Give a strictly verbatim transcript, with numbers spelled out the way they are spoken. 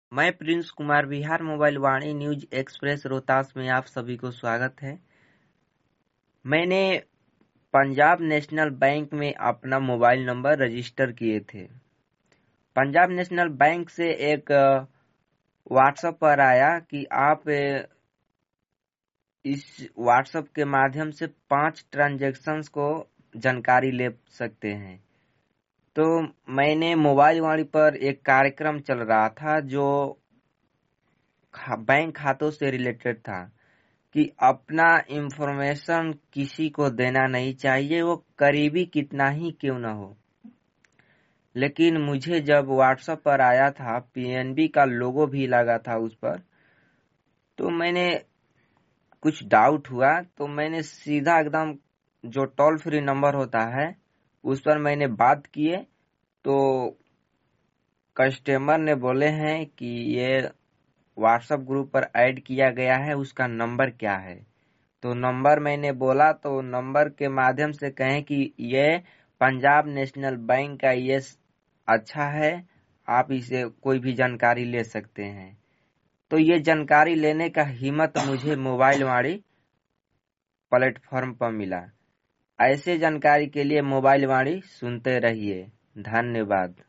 मैं Prince Kumar Bihar mobile Vani news express Rohtas में आप सभी को स्वागत है। मैंने पंजाब नेशनल बैंक में अपना मोबाइल नंबर रजिस्टर किए थे। पंजाब नेशनल बैंक से एक व्हाट्सएप पर आया कि आप इस व्हाट्सएप के माध्यम से पांच ट्रांजैक्शंस को जानकारी ले सकते हैं। तो मैंने मोबाइल वाणी पर एक कार्यक्रम चल रहा था जो बैंक खातों से रिलेटेड था कि अपना इंफॉर्मेशन किसी को देना नहीं चाहिए, वो करीबी कितना ही क्यों ना हो। लेकिन मुझे जब व्हाट्सएप पर आया था, पीएनबी का लोगो भी लगा था उस पर, तो मैंने कुछ डाउट हुआ। तो मैंने सीधा एकदम जो टोल फ्री नंबर होता है उस पर मैंने बात किए। तो कस्टमर ने बोले हैं कि ये व्हाट्सएप ग्रुप पर ऐड किया गया है, उसका नंबर क्या है। तो नंबर मैंने बोला तो नंबर के माध्यम से कहें कि ये पंजाब नेशनल बैंक का ये अच्छा है, आप इसे कोई भी जानकारी ले सकते हैं। तो ये जानकारी लेने का हिम्मत मुझे मोबाइल वाणी प्लेटफॉर्म पर मिला। ऐसे जानकारी के लिए मोबाइल वाणी सुनते रहिए। धन्यवाद।